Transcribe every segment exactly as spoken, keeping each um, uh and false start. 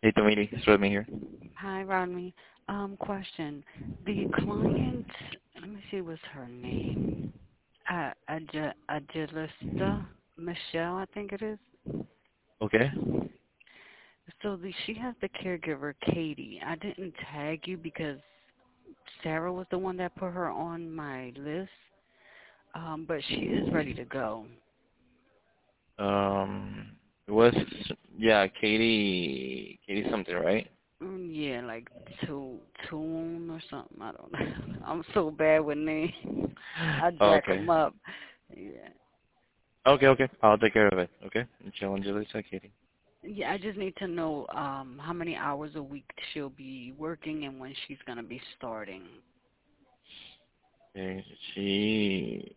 Data meeting. It's Rodney here. Hi, Rodney. Um, question. The client, let me see what's her name. Uh, Ag- Agilista Michelle, I think it is. Okay. So the, she has the caregiver, Katie. I didn't tag you because Sarah was the one that put her on my list, um, but she is ready to go. Um, it was yeah, Katie, Katie something, right? Mm, yeah, like to Tune or something. I don't know. I'm so bad with names. I jack Okay. 'em up. Yeah. Okay, okay. I'll take care of it. Okay. Michelle Angelisa, Katie. Yeah, I just need to know um how many hours a week she'll be working and when she's gonna be starting. Okay. She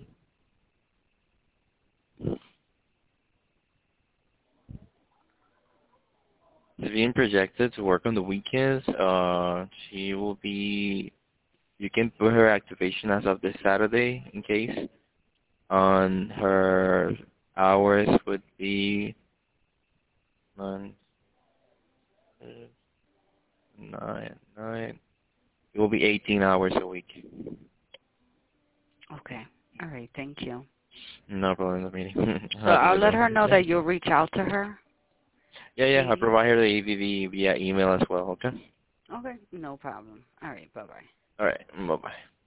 is being projected to work on the weekends. Uh, she will be. You can put her activation as of this Saturday in case. On her hours would be nine, nine, nine. It will be eighteen hours a week. Okay. All right, thank you. No problem in the meeting. So Have a I'll good let day. her know Yeah. that you'll reach out to her, Yeah, yeah. I Katie. provide her the A V V via email as well. Okay. Okay, no problem. All right, bye bye. All right. Bye bye.